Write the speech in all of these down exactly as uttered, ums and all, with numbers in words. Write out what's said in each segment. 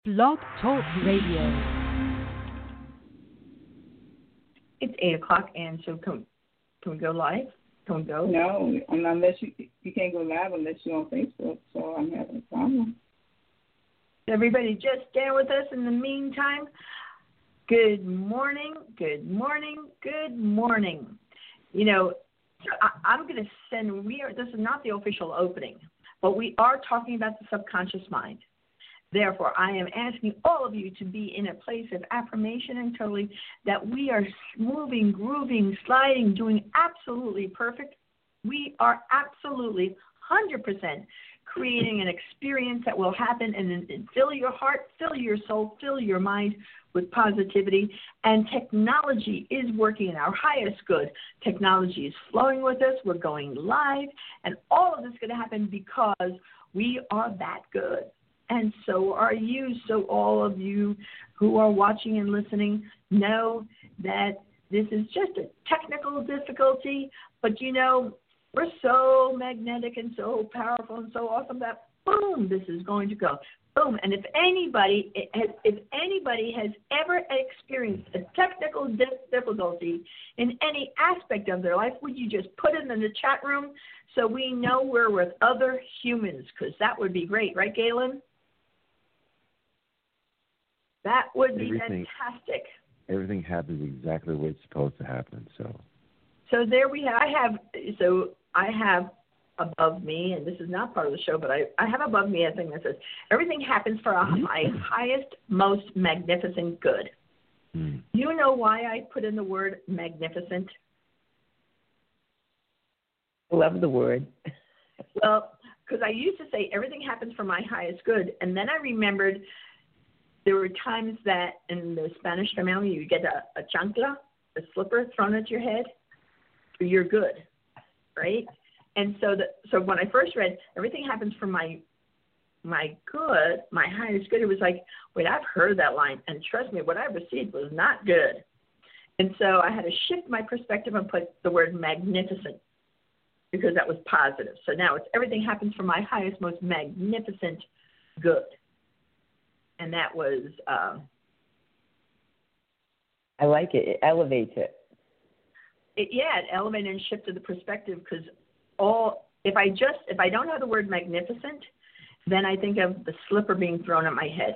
Blog Talk Radio. It's eight o'clock, and so can, can we go live? Can we go? No, unless you you can't go live unless you're on Facebook. So I'm having a problem. Everybody, just stay with us in the meantime. Good morning. Good morning. Good morning. You know, I, I'm going to send. We are. This is not the official opening, but we are talking about the subconscious mind. Therefore, I am asking all of you to be in a place of affirmation and totally that we are moving, grooving, sliding, doing absolutely perfect. We are absolutely one hundred percent creating an experience that will happen and, and fill your heart, fill your soul, fill your mind with positivity. And technology is working in our highest good. Technology is flowing with us. We're going live. And all of this is going to happen because we are that good. And so are you. So all of you who are watching and listening know that this is just a technical difficulty. But, you know, we're so magnetic and so powerful and so awesome that, boom, this is going to go. Boom. And if anybody, if anybody has ever experienced a technical difficulty in any aspect of their life, would you just put it in the chat room so we know we're with other humans? Because that would be great. Right, Galen? That would be everything, fantastic. Everything happens exactly the way it's supposed to happen. So, so there we have. I have. So I have above me, and this is not part of the show, but I, I have above me a thing that says everything happens for a, my highest, most magnificent good. Mm. Do you know why I put in the word magnificent? Love the word. Well, because I used to say everything happens for my highest good, and then I remembered. There were times that in the Spanish family you get a, a chancla, a slipper thrown at your head for your good, right? And so the, so when I first read, everything happens for my my good, my highest good, it was like, wait, I've heard that line. And trust me, what I received was not good. And so I had to shift my perspective and put the word magnificent because that was positive. So now it's everything happens for my highest, most magnificent good. And that was, um, I like it. It elevates it. it. Yeah, it elevated and shifted the perspective because all, if I just, if I don't have the word magnificent, then I think of the slipper being thrown at my head.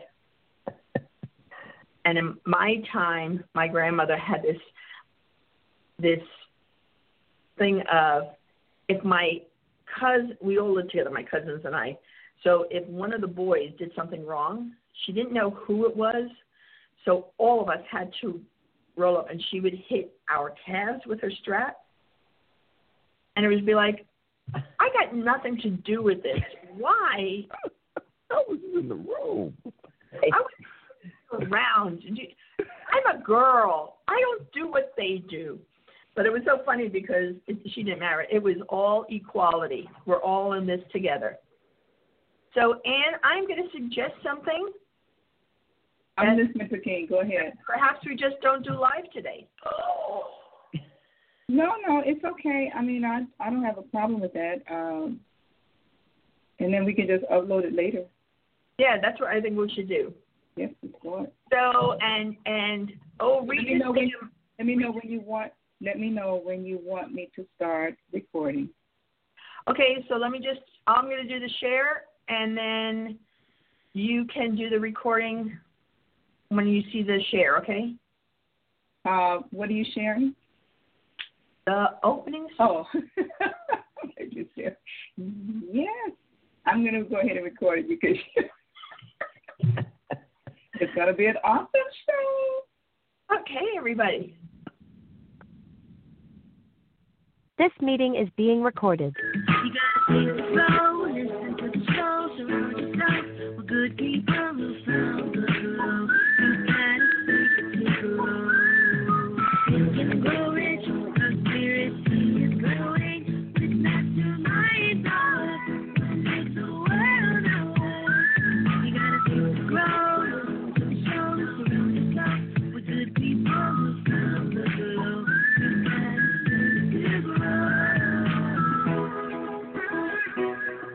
And in my time, my grandmother had this, this thing of, if my cousin, we all lived together, my cousins and I, so if one of the boys did something wrong, she didn't know who it was, so all of us had to roll up, and she would hit our calves with her strap, and it would be like, I got nothing to do with this. Why? I was in the room. I was around. I'm a girl. I don't do what they do. But it was so funny because it, she didn't marry. It was all equality. We're all in this together. So, Anne, I'm going to suggest something. I'm listening to King. Go ahead. Perhaps we just don't do live today. Oh. No, no, it's okay. I mean, I I don't have a problem with that. Um, and then we can just upload it later. Yeah, that's what I think we should do. Yes, of course. So, and, and oh, let me know when you, let me know when you want, let me know when you want me to start recording. Okay, so let me just, I'm going to do the share. And then you can do the recording when you see the share, okay? Uh, what are you sharing? The opening. Oh, you share. Yes. I'm going to go ahead and record it because it's going to be an awesome show. Okay, everybody. This meeting is being recorded. You gotta take it slow, listen to the show, surround yourself with good people who sound good low. You gotta take it slow. You can grow rich, conspiracy is growing with mastermind power. Makes the world know. You gotta take it slow, listen to the show, surround yourself with good people who sound good low. You gotta take it slow.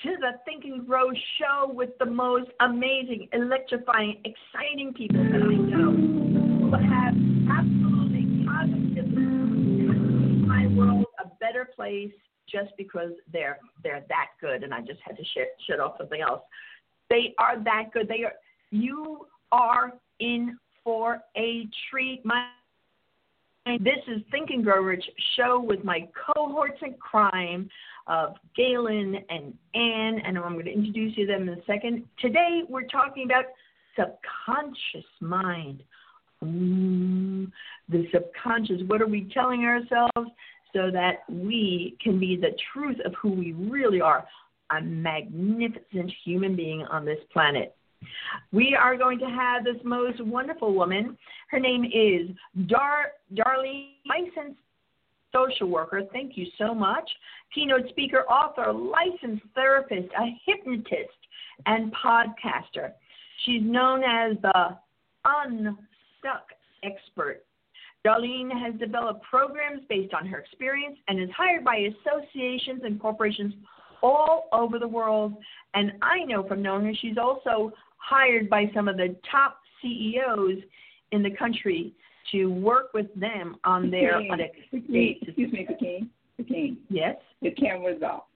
to the Think and Grow show with the most amazing, electrifying, exciting people that I know who have absolutely positively made my world a better place just because they're they're that good. And I just had to shut shut off something else. They are that good. They are. You are in for a treat. My This is Think and Grow Rich show with my cohorts in crime of Galen and Ann, and I'm going to introduce you to them in a second. Today we're talking about subconscious mind. Mm, the subconscious. What are we telling ourselves so that we can be the truth of who we really are, a magnificent human being on this planet? We are going to have this most wonderful woman. Her name is Dar Darlene, licensed social worker. Thank you so much. Keynote speaker, author, licensed therapist, a hypnotist, and podcaster. She's known as the Unstuck Expert. Darlene has developed programs based on her experience and is hired by associations and corporations all over the world. And I know from knowing her, she's also hired by some of the top C E Os in the country to work with them on their on a, excuse me, Pekin. Pekin. Yes. The camera's off.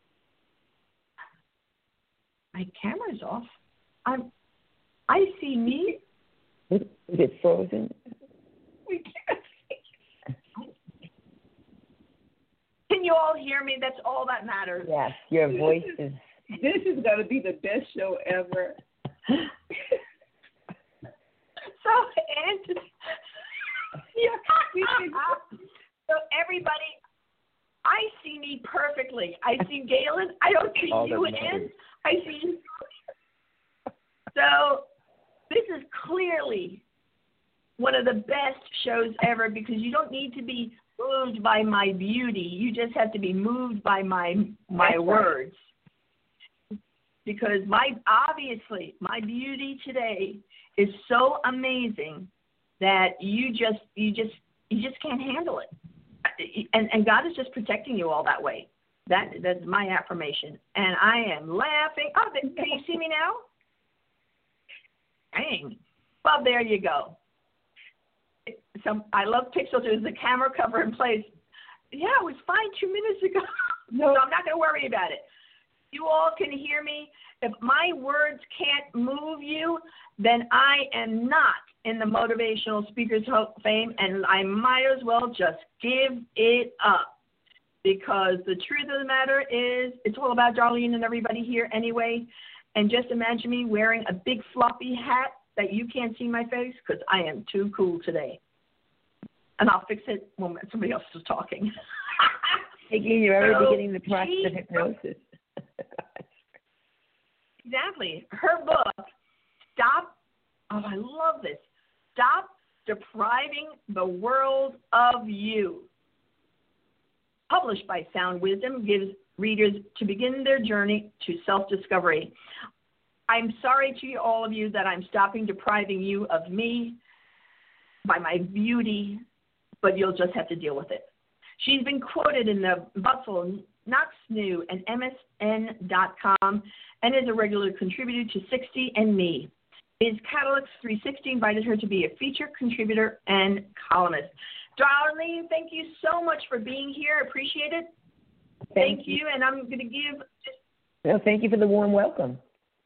My camera's off. I'm. I see me. Is it frozen? We can't see. Can you all hear me? That's all that matters. Yes, your voice is. This is going to be the best show ever. So, and so everybody, I see me perfectly. I see Galen. I don't see All you, that matters. and I see you. So this is clearly one of the best shows ever because you don't need to be moved by my beauty. You just have to be moved by my my That's words. Right. Because my obviously my beauty today is so amazing that you just you just you just can't handle it. And and God is just protecting you all that way. That that's my affirmation. And I am laughing. Oh, can you see me now? Dang. Well, there you go. Some I love pixels. There's the camera cover in place. Yeah, it was fine two minutes ago. No, so I'm not going to worry about it. You all can hear me. If my words can't move you, then I am not in the Motivational Speakers Hall of Fame, and I might as well just give it up. Because the truth of the matter is, it's all about Darlene and everybody here anyway. And just imagine me wearing a big floppy hat that you can't see my face, because I am too cool today. And I'll fix it when somebody else is talking. Again, you're already So, beginning the process she- of hypnosis. Exactly. Her book, Stop, oh, I love this. Stop Depriving the World of You. Published by Sound Wisdom, gives readers to begin their journey to self-discovery. I'm sorry to you, all of you that I'm stopping depriving you of me by my beauty, but you'll just have to deal with it. She's been quoted in the Bustle, Knox New, and M S N dot com, and is a regular contributor to sixty and Me. Biz Catalyst three sixty invited her to be a featured contributor and columnist. Darlene, thank you so much for being here. Appreciate it. Thank, thank you. you. And I'm going to give. Well, thank you for the warm welcome.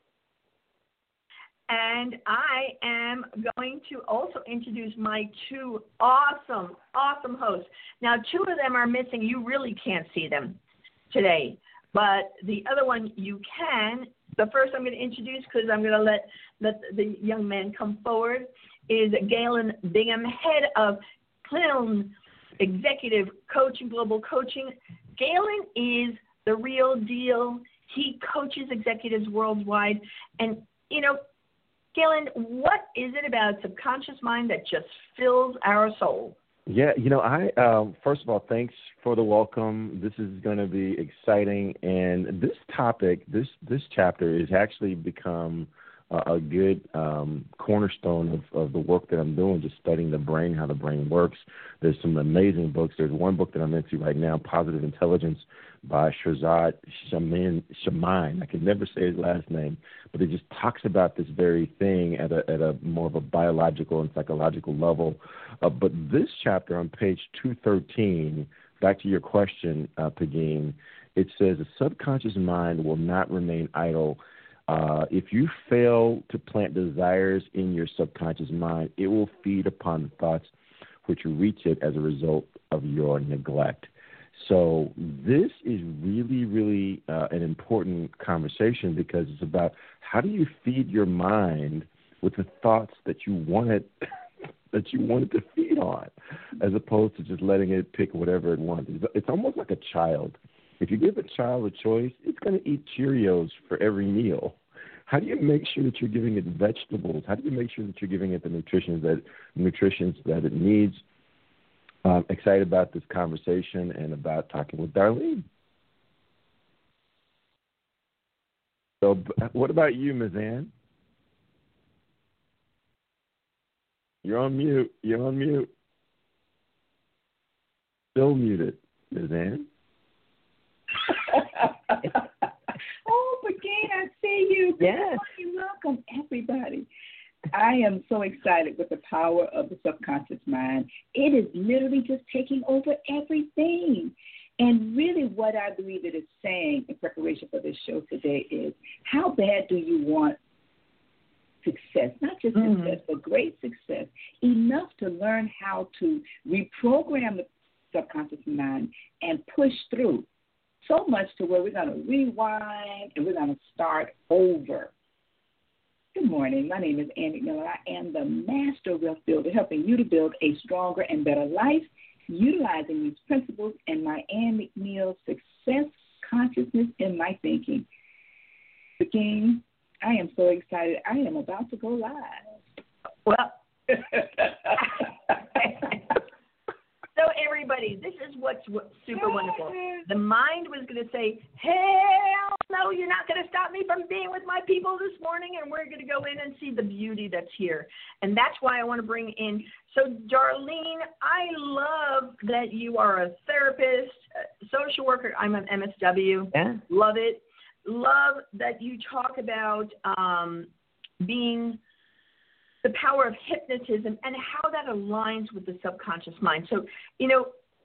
And I am going to also introduce my two awesome, awesome hosts. Now, two of them are missing. You really can't see them today. But the other one you can. The first I'm going to introduce, because I'm going to let, let the young man come forward, is Galen Bingham, head of Clinton Executive Coaching, Global Coaching. Galen is the real deal. He coaches executives worldwide. And, you know, Galen, what is it about subconscious mind that just fills our soul? Yeah, you know, I um, first of all, thanks for the welcome. This is going to be exciting, and this topic, this this chapter, has actually become a, a good um, cornerstone of, of the work that I'm doing, just studying the brain, how the brain works. There's some amazing books. There's one book that I'm into right now, Positive Intelligence by Shirzad Shaman, Shaman. I can never say his last name, but it just talks about this very thing at a, at a more of a biological and psychological level. Uh, but this chapter on page two thirteen, back to your question, uh, Pegeen, it says the subconscious mind will not remain idle. Uh, if you fail to plant desires in your subconscious mind, it will feed upon the thoughts which reach it as a result of your neglect. So this is really, really uh, an important conversation because it's about how do you feed your mind with the thoughts that you want it that you want it to feed on, as opposed to just letting it pick whatever it wants. It's almost like a child. If you give a child a choice, it's going to eat Cheerios for every meal. How do you make sure that you're giving it vegetables? How do you make sure that you're giving it the nutrition that nutrition that it needs? I'm excited about this conversation and about talking with Darlene. So, what about you, Miz Ann? You're on mute. You're on mute. Still muted, Miz Ann. Oh, Pegeen, I see you. Yes. Welcome, everybody. I am so excited with the power of the subconscious mind. It is literally just taking over everything. And really what I believe it is saying in preparation for this show today is, how bad do you want success? Not just Mm-hmm. success, but great success, enough to learn how to reprogram the subconscious mind and push through. So much to where we're going to rewind and we're going to start over. Good morning. My name is Ann McMillan. I am the Master Wealth Builder, helping you to build a stronger and better life, utilizing these principles and my Ann McNeil success consciousness in my thinking. Again, I am so excited. I am about to go live. Well, so everybody, this is what's super wonderful. The mind was going to say, hell no, you're not going to stop me from being with my people this morning, and we're going to go in and see the beauty that's here. And that's why I want to bring in, so Darlene, I love that you are a therapist, a social worker. I'm an M S W. Yeah. Love it. Love that you talk about um, being the power of hypnotism and how that aligns with the subconscious mind. So, you know,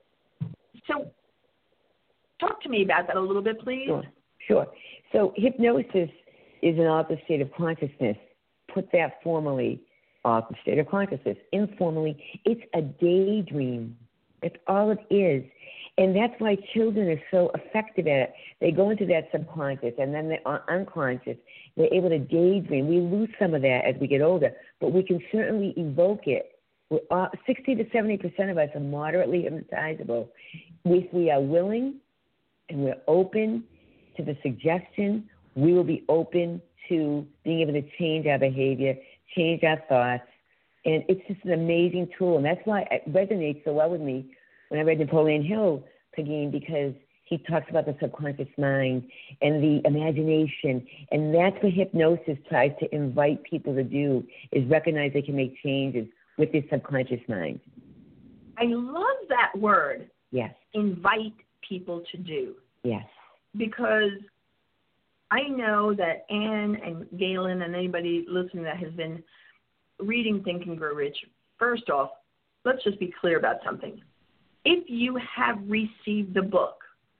so talk to me about that a little bit, please. Sure, sure. So hypnosis is an altered state of consciousness. Put that formally, altered state of consciousness. Informally, it's a daydream. That's all it is. And that's why children are so effective at it. They go into that subconscious, and then they're unconscious. They're able to daydream. We lose some of that as we get older, but we can certainly evoke it. We're, uh, sixty to seventy percent of us are moderately hypnotizable. If we are willing and we're open to the suggestion, we will be open to being able to change our behavior, change our thoughts. And it's just an amazing tool. And that's why it resonates so well with me when I read Napoleon Hill, Pegeen, because he talks about the subconscious mind and the imagination. And that's what hypnosis tries to invite people to do, is recognize they can make changes with their subconscious mind. I love that word. Yes. Invite people to do. Yes. Because I know that Ann and Galen and anybody listening that has been reading Think and Grow Rich, first off, let's just be clear about something. If you have received the book,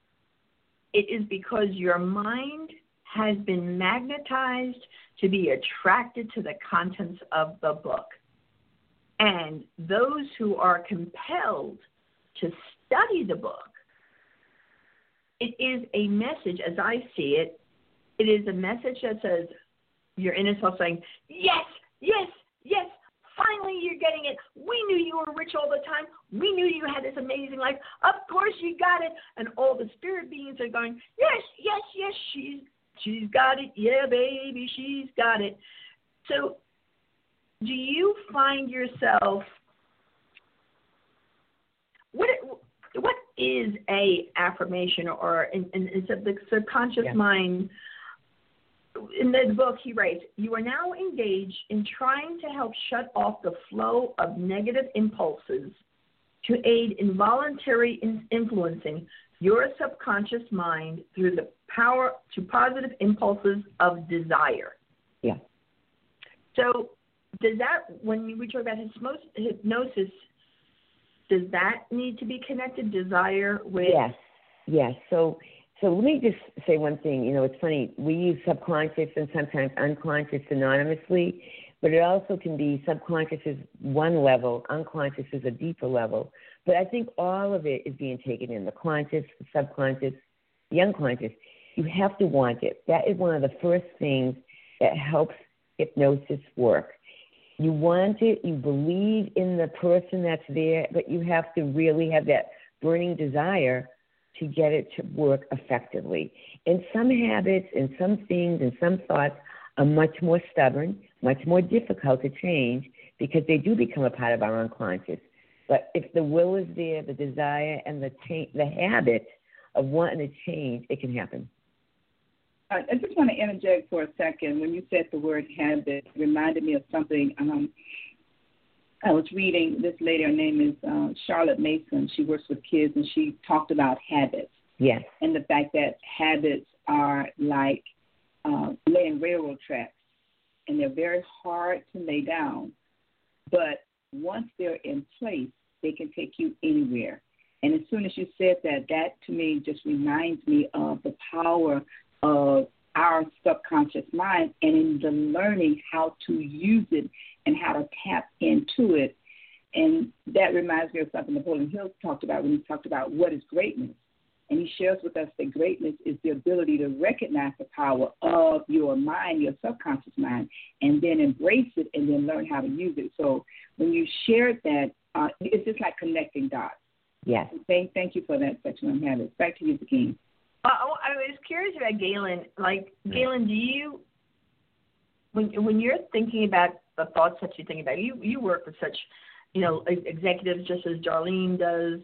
it is because your mind has been magnetized to be attracted to the contents of the book. And those who are compelled to study the book, it is a message, as I see it, it is a message that says, your inner self saying, yes, yes, yes, finally you're getting it. We knew you were rich all the time. We knew you had this amazing life. Of course you got it. And all the spirit beings are going, yes, yes, yes, she's, she's got it. Yeah, baby, she's got it. So do you find yourself, what what is a affirmation, or in, in, in the subconscious yeah. mind, in the book, he writes, you are now engaged in trying to help shut off the flow of negative impulses to aid in voluntary in- influencing your subconscious mind through the power to positive impulses of desire. Yeah. So does that, when we talk about hypnosis, does that need to be connected, desire, with? Yes, yes. So so let me just say one thing. You know, it's funny. We use subconscious and sometimes unconscious synonymously, but it also can be subconscious is one level, unconscious is a deeper level. But I think all of it is being taken in, the conscious, the subconscious, the unconscious. You have to want it. That is one of the first things that helps hypnosis work. You want it, you believe in the person that's there, but you have to really have that burning desire to get it to work effectively. And some habits and some things and some thoughts are much more stubborn, much more difficult to change because they do become a part of our unconscious. But if the will is there, the desire and the cha- the habit of wanting to change, it can happen. I just want to interject for a second. When you said the word habit, it reminded me of something. Um, I was reading, this lady, her name is uh, Charlotte Mason. She works with kids, and she talked about habits. Yes. And the fact that habits are like uh, laying railroad tracks, and they're very hard to lay down. But once they're in place, they can take you anywhere. And as soon as you said that, that to me just reminds me of the power of our subconscious mind and in the learning how to use it and how to tap into it. And that reminds me of something Napoleon Hill talked about when he talked about what is greatness. And he shares with us that greatness is the ability to recognize the power of your mind, your subconscious mind, and then embrace it and then learn how to use it. So when you shared that, uh, it's just like connecting dots. Yes. Thank, thank you for that section on habits. Back to you, King. Uh, I was curious about Galen. Like, Galen, do you, when when you're thinking about the thoughts that you think about, you you work with such, you know, executives just as Darlene does.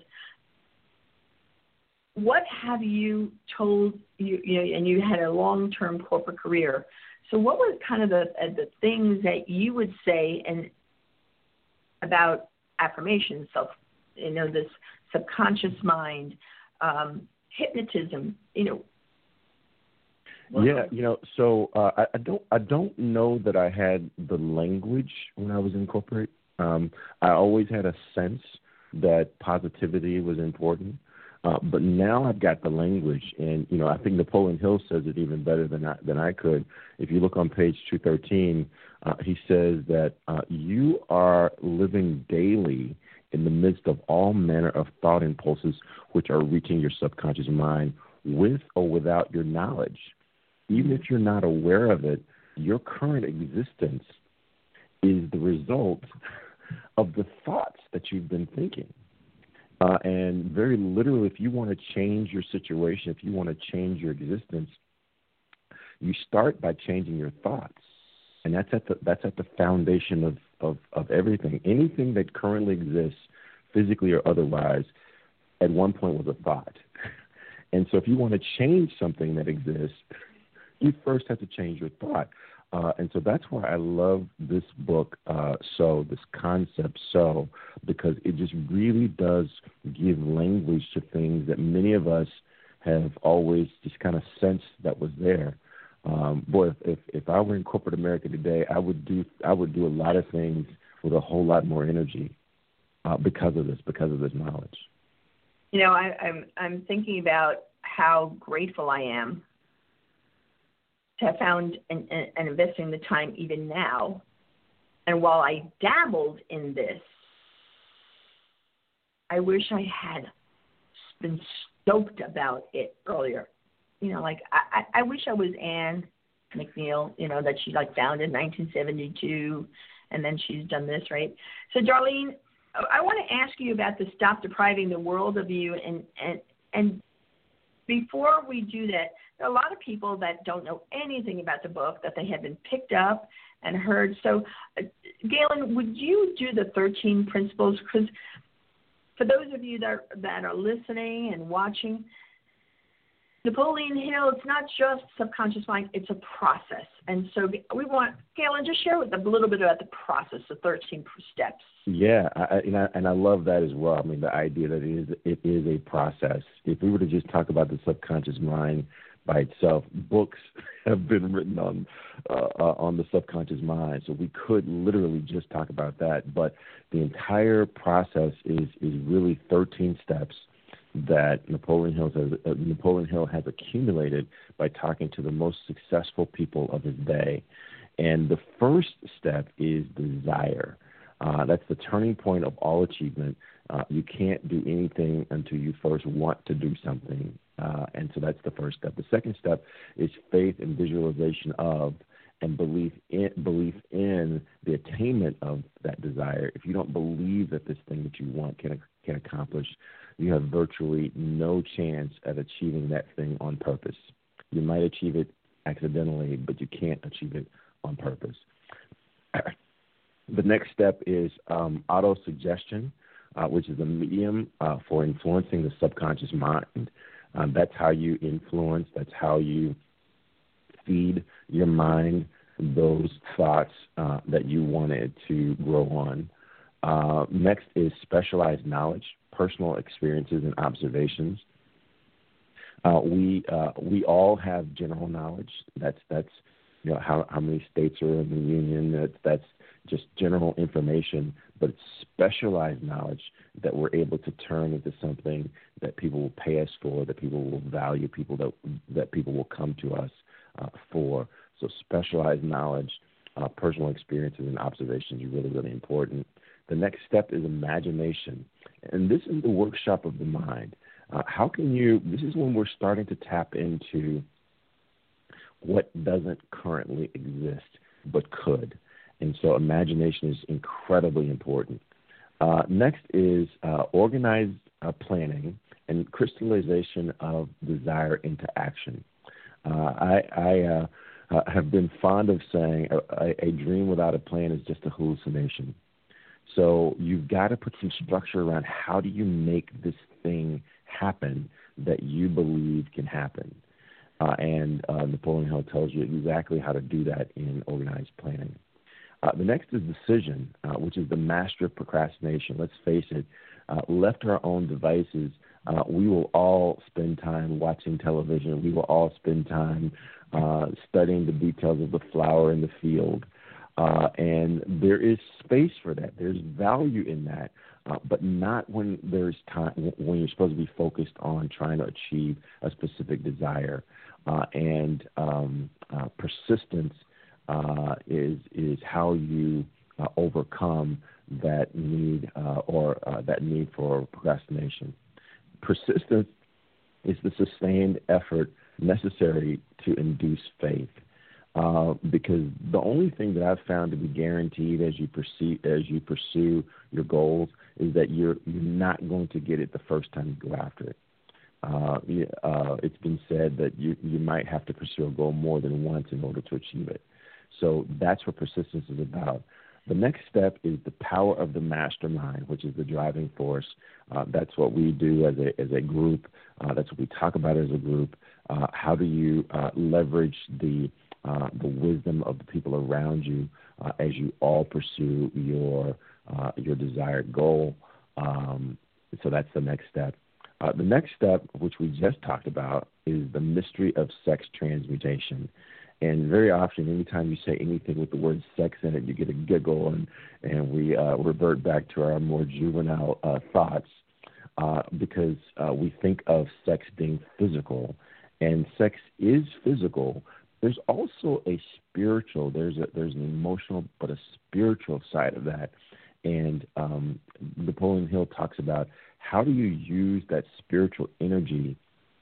What have you told you, you know, and you had a long-term corporate career. So what were kind of the uh, the things that you would say and about affirmation, self, you know, this subconscious mind, um, hypnotism, you know? Yeah, you know, so uh, I, I don't I don't know that I had the language when I was in corporate. Um, I always had a sense that positivity was important. Uh, but now I've got the language, and, you know, I think Napoleon Hill says it even better than I, than I could. If you look on page two thirteen, uh, he says that uh, you are living daily in the midst of all manner of thought impulses which are reaching your subconscious mind with or without your knowledge. Even if you're not aware of it, your current existence is the result of the thoughts that you've been thinking. Uh, and very literally, if you want to change your situation, if you want to change your existence, you start by changing your thoughts. And that's at the that's at the foundation of, of, of everything. Anything that currently exists, physically or otherwise, at one point was a thought. And so if you want to change something that exists, you first have to change your thought. Uh, and so that's why I love this book, uh, So, this concept, So, because it just really does give language to things that many of us have always just kind of sensed that was there. Um, boy, if, if if I were in corporate America today, I would do I would do a lot of things with a whole lot more energy uh, because of this, because of this knowledge. You know, I, I'm I'm thinking about how grateful I am to have found and, and, and investing the time even now. And while I dabbled in this, I wish I had been stoked about it earlier. You know, like I, I, I wish I was Anne McNeil, you know, that she like founded in nineteen seventy-two, and then she's done this, right? So, Darlene, I want to ask you about the Stop Depriving the World of You, and and and before we do that, there are a lot of people that don't know anything about the book, that they have been picked up and heard. So, uh, Galen, would you do the thirteen principles? Because for those of you that are, that are listening and watching, Napoleon Hill, it's not just subconscious mind, it's a process. And so we want, Galen, just share with them a little bit about the process, the thirteen steps. Yeah, I, and, I, and I love that as well. I mean, the idea that it is, it is a process. If we were to just talk about the subconscious mind by itself, books have been written on uh, uh, on the subconscious mind, so we could literally just talk about that. But the entire process is is really thirteen steps that Napoleon Hill has uh, Napoleon Hill has accumulated by talking to the most successful people of his day. And the first step is desire. Uh, that's the turning point of all achievement. Uh, you can't do anything until you first want to do something. Uh, and so that's the first step. The second step is faith and visualization of and belief in, belief in the attainment of that desire. If you don't believe that this thing that you want can can accomplish, you have virtually no chance at achieving that thing on purpose. You might achieve it accidentally, but you can't achieve it on purpose. The next step is um, auto-suggestion, uh, which is a medium uh, for influencing the subconscious mind. Um, that's how you influence, that's how you feed your mind those thoughts uh, that you wanted to grow on. Uh, next is specialized knowledge, personal experiences and observations. Uh, we uh, we all have general knowledge. That's that's you know how, how many states are in the union. That's that's just general information, but it's specialized knowledge that we're able to turn into something that people will pay us for, that people will value, people that that people will come to us uh, for. So specialized knowledge, uh, personal experiences and observations are really really important. The next step is imagination, and this is the workshop of the mind. Uh, how can you, this is when we're starting to tap into what doesn't currently exist but could. And so imagination is incredibly important. Uh, next is uh, organized uh, planning and crystallization of desire into action. Uh, I, I uh, uh, have been fond of saying a, a dream without a plan is just a hallucination. So you've got to put some structure around how do you make this thing happen that you believe can happen. Uh, and uh, Napoleon Hill tells you exactly how to do that in organized planning. Uh, the next is decision, uh, which is the master of procrastination. Let's face it, uh, left to our own devices, uh, we will all spend time watching television. We will all spend time uh, studying the details of the flower in the field. Uh, and there is space for that. There's value in that, uh, but not when there's time, when you're supposed to be focused on trying to achieve a specific desire. Uh, and um, uh, persistence uh, is is how you uh, overcome that need uh, or uh, that need for procrastination. Persistence is the sustained effort necessary to induce faith. Uh, because the only thing that I've found to be guaranteed as you pursue as you pursue your goals is that you're you're not going to get it the first time you go after it. Uh, uh, it's been said that you you might have to pursue a goal more than once in order to achieve it. So that's what persistence is about. The next step is the power of the mastermind, which is the driving force. Uh, that's what we do as a as a group. Uh, that's what we talk about as a group. Uh, how do you uh, leverage the Uh, the wisdom of the people around you uh, as you all pursue your uh, your desired goal. Um, so that's the next step. Uh, the next step, which we just talked about, is the mystery of sex transmutation. And very often, anytime you say anything with the word sex in it, you get a giggle, and, and we uh, revert back to our more juvenile uh, thoughts uh, because uh, we think of sex being physical, and sex is physical. There's also a spiritual, there's a, there's an emotional, but a spiritual side of that. And um, Napoleon Hill talks about how do you use that spiritual energy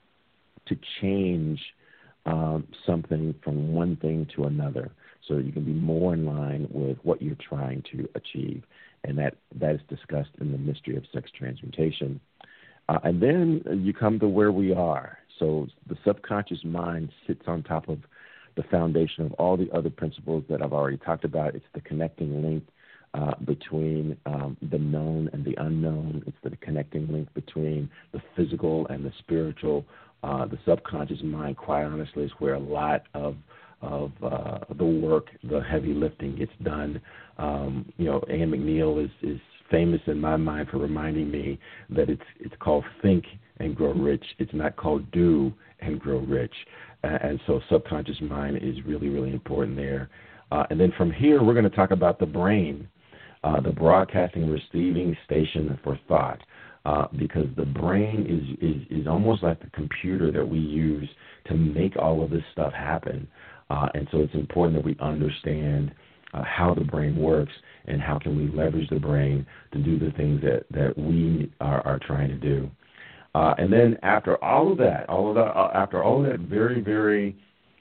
to change um, something from one thing to another so that you can be more in line with what you're trying to achieve. And that, that is discussed in the mystery of sex transmutation. Uh, and then you come to where we are. So the subconscious mind sits on top of the foundation of all the other principles that I've already talked about. It's the connecting link uh, between um, the known and the unknown. It's the connecting link between the physical and the spiritual. Uh, the subconscious mind, quite honestly, is where a lot of of uh, the work, the heavy lifting gets done. Um, you know, Anne McNeil is, is famous in my mind for reminding me that it's it's called think and grow rich. It's not called do and grow rich. Uh, and so subconscious mind is really, really important there. Uh, and then from here, we're going to talk about the brain, uh, the broadcasting and receiving station for thought. Uh, because the brain is, is, is almost like the computer that we use to make all of this stuff happen. Uh, and so it's important that we understand uh, how the brain works and how can we leverage the brain to do the things that, that we are, are trying to do. Uh, and then after all of that, all of that, uh, after all of that very, very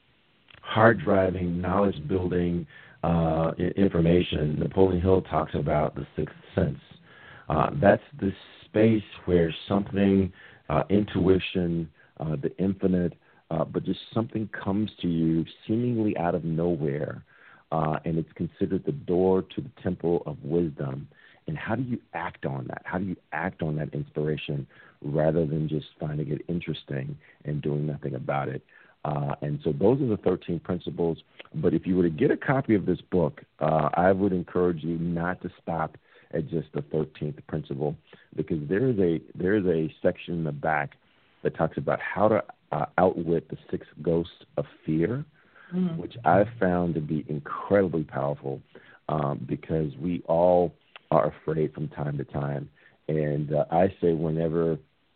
hard-driving, knowledge-building uh, information, Napoleon Hill talks about the sixth sense. Uh, that's the space where something, uh, intuition, uh, the infinite, uh, but just something comes to you seemingly out of nowhere, uh, and it's considered the door to the temple of wisdom. And how do you act on that? How do you act on that inspiration rather than just finding it interesting and doing nothing about it? Uh, and so those are the thirteen principles. But if you were to get a copy of this book, uh, I would encourage you not to stop at just the thirteenth principle, because there is a there is a section in the back that talks about how to uh, outwit the six ghosts of fear, mm. which I've found to be incredibly powerful, um, because we all are afraid from time to time. And uh, I say whenever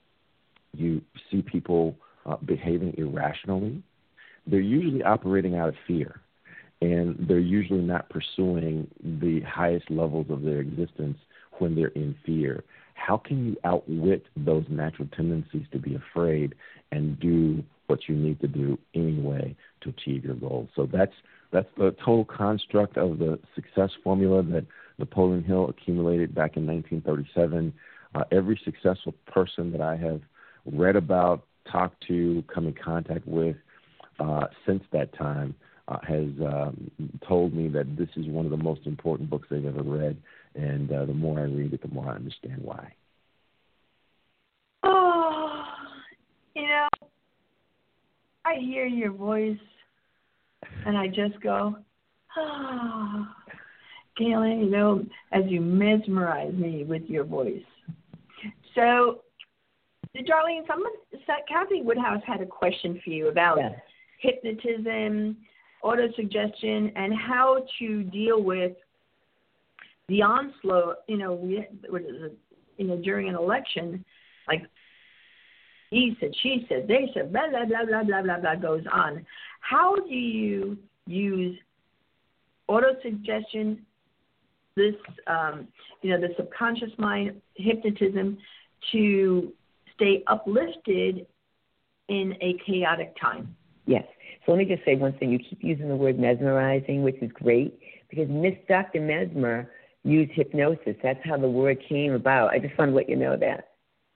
you see people uh, behaving irrationally, they're usually operating out of fear. And they're usually not pursuing the highest levels of their existence when they're in fear. How can you outwit those natural tendencies to be afraid and do what you need to do anyway to achieve your goals? So that's that's the total construct of the success formula that Napoleon Hill accumulated back in nineteen thirty-seven. Uh, every successful person that I have read about, talked to, come in contact with uh, since that time Uh, has um, told me that this is one of the most important books they've ever read, and uh, the more I read it, the more I understand why. Oh, you know, I hear your voice, and I just go, oh, Galen, you know, as you mesmerize me with your voice. So, Darlene, someone, Kathy Woodhouse had a question for you about yes. hypnotism, autosuggestion, and how to deal with the onslaught, you know, we, what is it, you know, during an election, like he said, she said, they said, blah, blah, blah, blah, blah, blah, blah, goes on. How do you use autosuggestion, this, um, you know, the subconscious mind, hypnotism, to stay uplifted in a chaotic time? Yes. So let me just say one thing. You keep using the word mesmerizing, which is great, because Miss Doctor Mesmer used hypnosis. That's how the word came about. I just want to let you know that.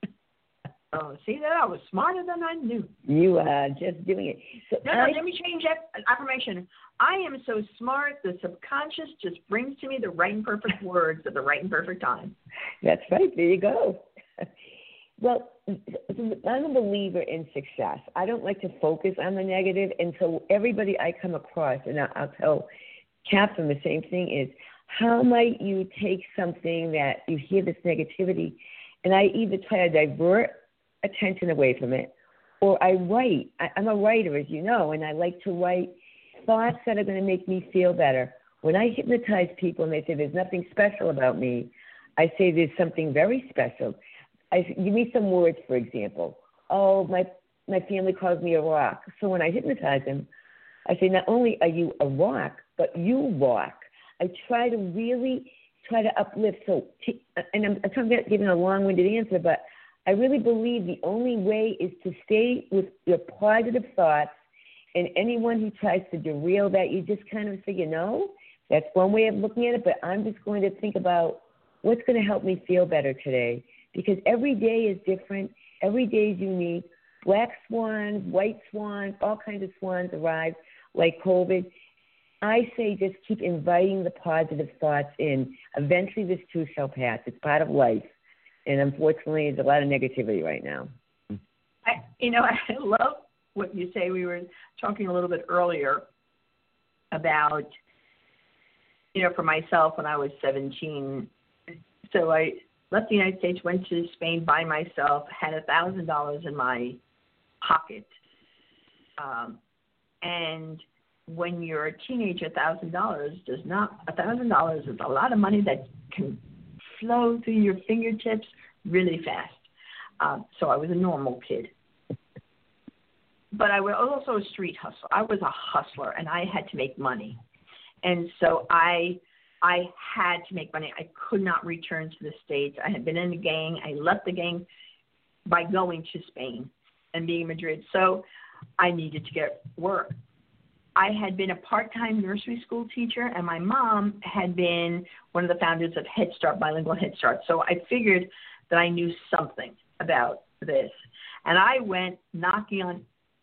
Oh, see that? I was smarter than I knew. You are just doing it. So no, I, no, let me change that affirmation. I am so smart, the subconscious just brings to me the right and perfect words at the right and perfect time. That's right. There you go. Well, I'm a believer in success. I don't like to focus on the negative, and so everybody I come across, and I'll tell Catherine the same thing, is how might you take something that you hear this negativity, and I either try to divert attention away from it, or I write. I, I'm a writer, as you know, and I like to write thoughts that are going to make me feel better. When I hypnotize people and they say there's nothing special about me, I say there's something very special. I give me some words, for example. Oh, my my family calls me a rock. So when I hypnotize them, I say, not only are you a rock, but you rock. I try to really try to uplift. So, and I'm, I'm talking about giving a long-winded answer, but I really believe the only way is to stay with your positive thoughts, and anyone who tries to derail that, you just kind of say, you know, that's one way of looking at it, but I'm just going to think about what's going to help me feel better today. Because every day is different. Every day is unique. Black swans, white swans, all kinds of swans arrive, like COVID. I say just keep inviting the positive thoughts in. Eventually this too shall pass. It's part of life. And unfortunately, there's a lot of negativity right now. I, you know, I love what you say. We were talking a little bit earlier about, you know, for myself when I was seventeen. So I left the United States, went to Spain by myself, had a thousand dollars in my pocket, um, and when you're a teenager, a thousand dollars does not. A thousand dollars is a lot of money that can flow through your fingertips really fast. Um, so I was a normal kid, but I was also a street hustler. I was a hustler, and I had to make money, and so I I had to make money. I could not return to the States. I had been in the gang. I left the gang by going to Spain and being in Madrid. So I needed to get work. I had been a part-time nursery school teacher, and my mom had been one of the founders of Head Start, Bilingual Head Start. So I figured that I knew something about this. And I went knocking on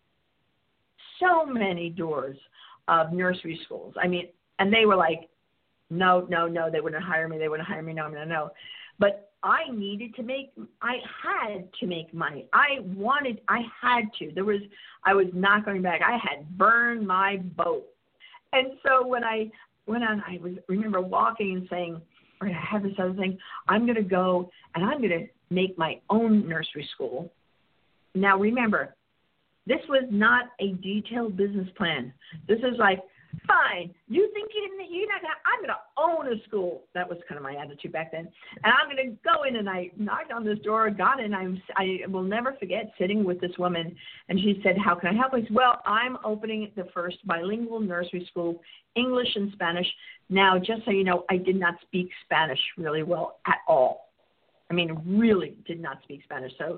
so many doors of nursery schools. I mean, and they were like, no, no, no, they wouldn't hire me. They wouldn't hire me. No, no, no. But I needed to make, I had to make money. I wanted, I had to. There was, I was not going back. I had burned my boat. And so when I went on, I was, remember walking and saying, all right, I have this other thing. I'm going to go and I'm going to make my own nursery school. Now, remember, this was not a detailed business plan. This is like, fine, you think you didn't, you're not gonna, I'm going to own a school. That was kind of my attitude back then. And I'm going to go in, and I knocked on this door, got in. I'm, I will never forget sitting with this woman, and she said, how can I help? I said, well, I'm opening the first bilingual nursery school, English and Spanish. Now, just so you know, I did not speak Spanish really well at all. I mean, really did not speak Spanish. So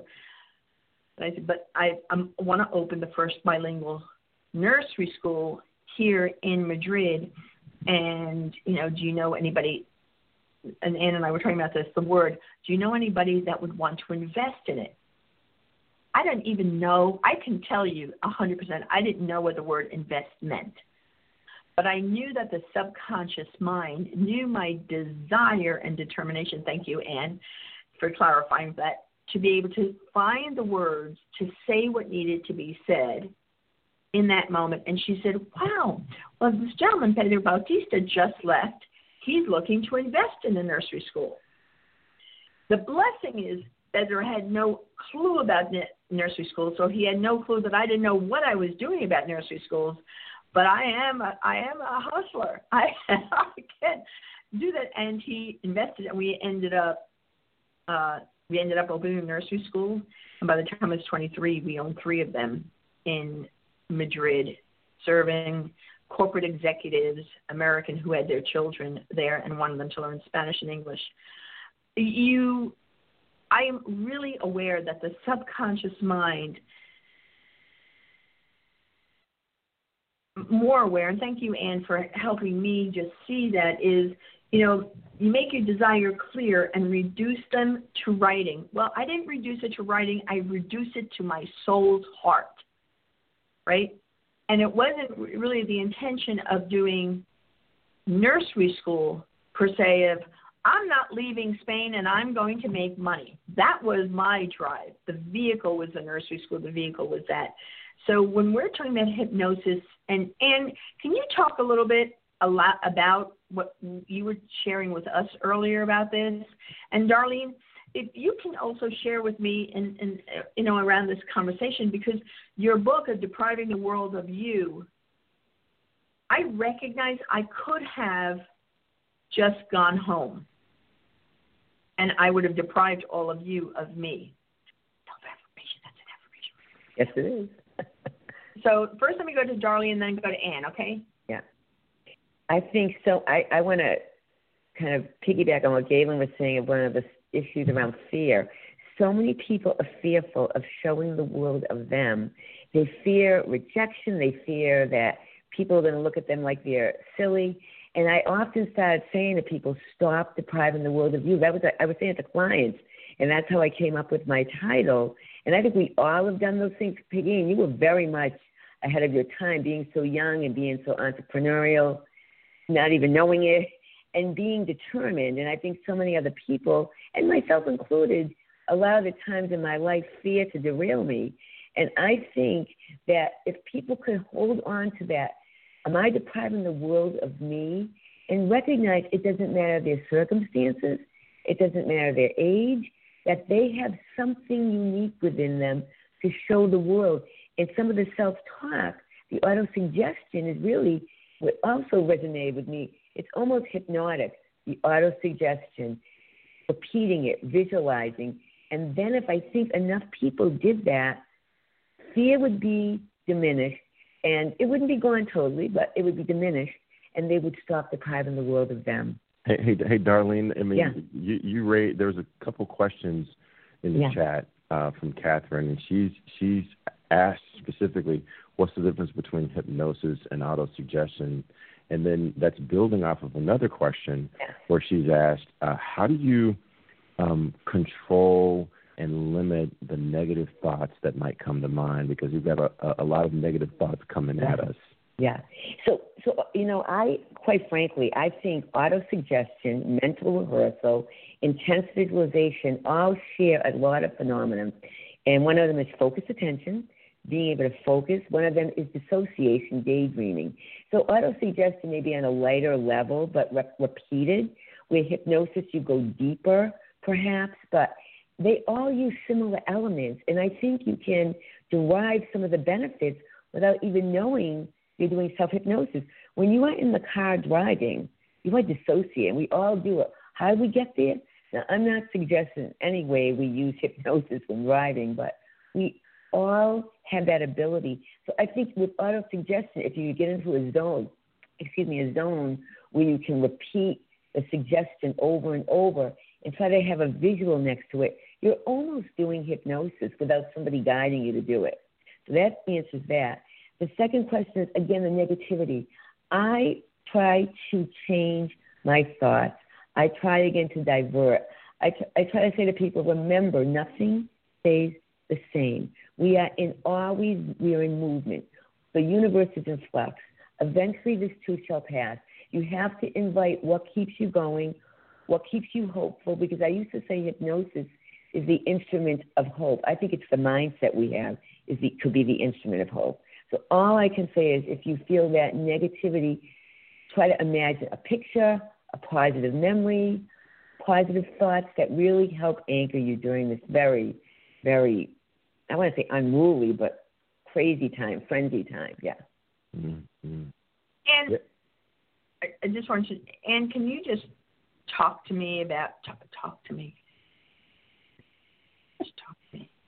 I said, but I want to open the first bilingual nursery school here in Madrid, and, you know, do you know anybody, and Ann and I were talking about this, the word, do you know anybody that would want to invest in it? I don't even know, I can tell you one hundred percent, I didn't know what the word invest meant. But I knew that the subconscious mind knew my desire and determination, thank you, Ann, for clarifying that, to be able to find the words to say what needed to be said in that moment. And she said, wow, well, this gentleman, Pedro Bautista, just left. He's looking to invest in a nursery school. The blessing is Pedro had no clue about nursery schools, so he had no clue that I didn't know what I was doing about nursery schools. But I am a, I am a hustler. I, I can do that. And he invested, and we ended up uh, we ended up opening a nursery school. And by the time I was twenty-three, we owned three of them in Madrid, serving corporate executives, American, who had their children there and wanted them to learn Spanish and English. You, I am really aware that the subconscious mind, more aware, and thank you, Ann, for helping me just see that, is, you know, you make your desire clear and reduce them to writing. Well, I didn't reduce it to writing. I reduced it to my soul's heart. Right? And it wasn't really the intention of doing nursery school, per se, of I'm not leaving Spain and I'm going to make money. That was my drive. The vehicle was the nursery school. The vehicle was that. So when we're talking about hypnosis, and, and can you talk a little bit a lot about what you were sharing with us earlier about this? And Darlene, if you can also share with me, and, and you know, around this conversation, because your book of Depriving the World of You, I recognize I could have just gone home, and I would have deprived all of you of me. That's an affirmation. Yes, it is. So first let me go to Darlene and then go to Ann, okay? Yeah. I think so. I, I want to kind of piggyback on what Galen was saying of one of the issues around fear. So many people are fearful of showing the world of them. They fear rejection. They fear that people are going to look at them like they're silly. And I often started saying to people, stop depriving the world of you. That was I was saying it to clients, and that's how I came up with my title. And I think we all have done those things. Peggy, and you were very much ahead of your time, being so young and being so entrepreneurial, not even knowing it, and being determined. And I think so many other people, and myself included, allowed at times in my life fear to derail me. And I think that if people could hold on to that, am I depriving the world of me? And recognize it doesn't matter their circumstances, it doesn't matter their age, that they have something unique within them to show the world. And some of the self-talk, the auto-suggestion is really what also resonated with me. It's almost hypnotic, the auto-suggestion, repeating it, visualizing. And then if I think enough people did that, fear would be diminished. And it wouldn't be gone totally, but it would be diminished. And they would stop depriving the world of them. Hey, hey, hey Darlene. I mean, yeah. you, you raised, there was a couple questions in the yeah. chat uh, from Catherine, and she's she's asked specifically, what's the difference between hypnosis and autosuggestion? And then that's building off of another question yeah. where she's asked, uh, how do you um, control and limit the negative thoughts that might come to mind? Because we've got a, a lot of negative thoughts coming yeah. at us. Yeah. So, so you know, I, quite frankly, I think autosuggestion, mental rehearsal, intense visualization all share a lot of phenomena. And one of them is focused attention, being able to focus. One of them is dissociation, daydreaming. So autosuggestion may be on a lighter level, but re- repeated. With hypnosis, you go deeper, perhaps, but they all use similar elements. And I think you can derive some of the benefits without even knowing you're doing self-hypnosis. When you are in the car driving, you are dissociating. We all do it. How do we get there? Now, I'm not suggesting any way we use hypnosis when driving, but we all have that ability. So I think with auto-suggestion, if you get into a zone, excuse me, a zone where you can repeat the suggestion over and over and try to have a visual next to it, you're almost doing hypnosis without somebody guiding you to do it. So that answers that. The second question is, again, the negativity. I try to change my thoughts. I try, again, to divert. I, t- I try to say to people, remember, nothing stays the same. We are in always, we are in movement. The universe is in flux. Eventually, this too shall pass. You have to invite what keeps you going, what keeps you hopeful, because I used to say hypnosis is the instrument of hope. I think it's the mindset we have is the, to be the instrument of hope. So all I can say is if you feel that negativity, try to imagine a picture, a positive memory, positive thoughts that really help anchor you during this very, very, I want to say unruly, but crazy time, frenzy time, yeah. Mm-hmm. And yeah. I, I just wanted to, Ann, can you just talk to me about, talk, talk to me. Just talk to me.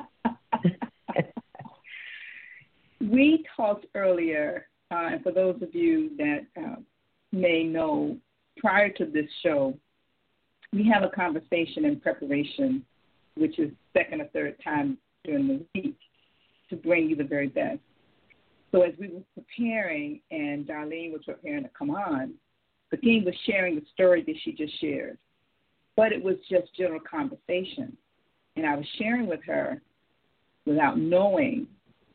We talked earlier, uh, and for those of you that uh, may know, prior to this show, we have a conversation in preparation, which is second or third time during the week, to bring you the very best. So as we were preparing, and Darlene was preparing to come on, the team was sharing the story that she just shared, but it was just general conversation. And I was sharing with her without knowing,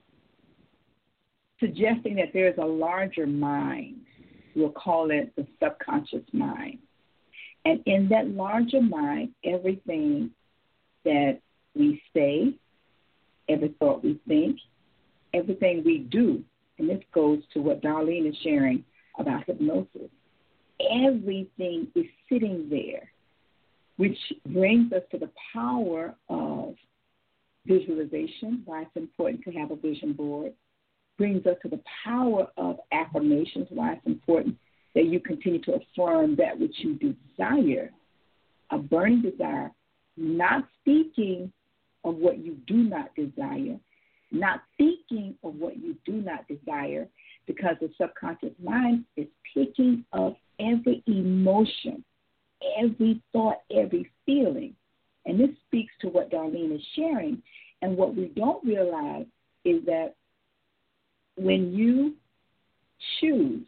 suggesting that there is a larger mind. We'll call it the subconscious mind. And in that larger mind, everything that we say, every thought we think, everything we do, and this goes to what Darlene is sharing about hypnosis, everything is sitting there, which brings us to the power of visualization, why it's important to have a vision board, brings us to the power of affirmations, why it's important that you continue to affirm that which you desire, a burning desire, not speaking of what you do not desire, not thinking of what you do not desire, because the subconscious mind is picking up every emotion, every thought, every feeling. And this speaks to what Darlene is sharing. And what we don't realize is that when you choose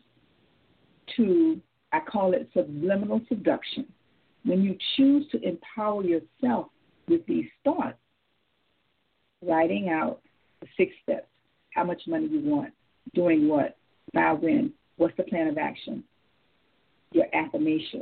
to, I call it subliminal seduction, when you choose to empower yourself with these thoughts, writing out the six steps, how much money you want, doing what, by when, what's the plan of action, your affirmation.